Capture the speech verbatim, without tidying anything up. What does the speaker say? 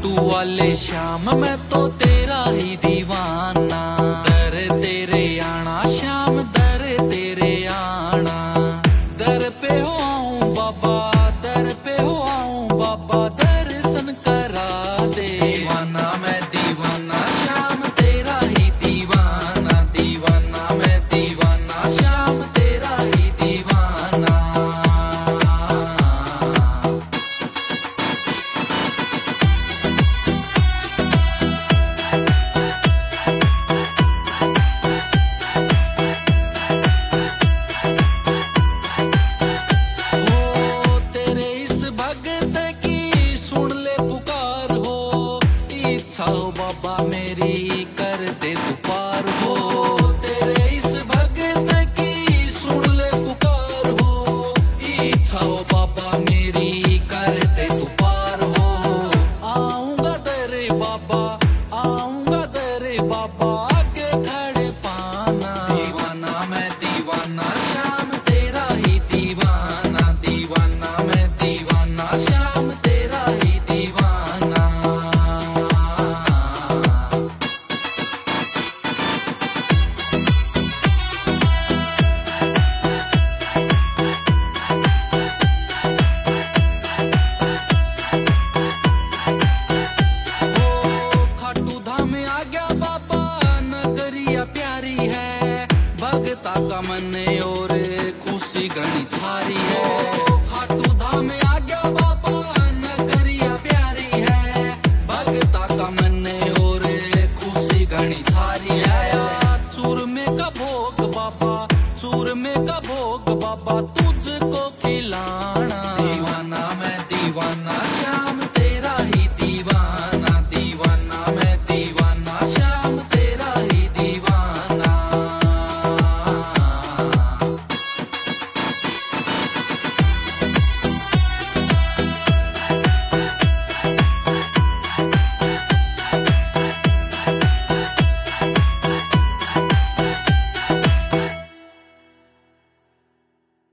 तू वाले शाम मैं तो तेरा ही दीवाना। दर तेरे आना शाम दर तेरे आना। दर पे हो आऊं बाबा दर पे हो आऊं बाबा दर्शन करा दे। दीवाना मैं दीवाना शाम तेरा ही दीवाना। दीवाना मैं दीवाना शाम तेरा ही दीवाना। हो बाबा मेरी कर दे तू पार हो। तेरे इस भगत की सुन ले पुकार हो। इच्छा हो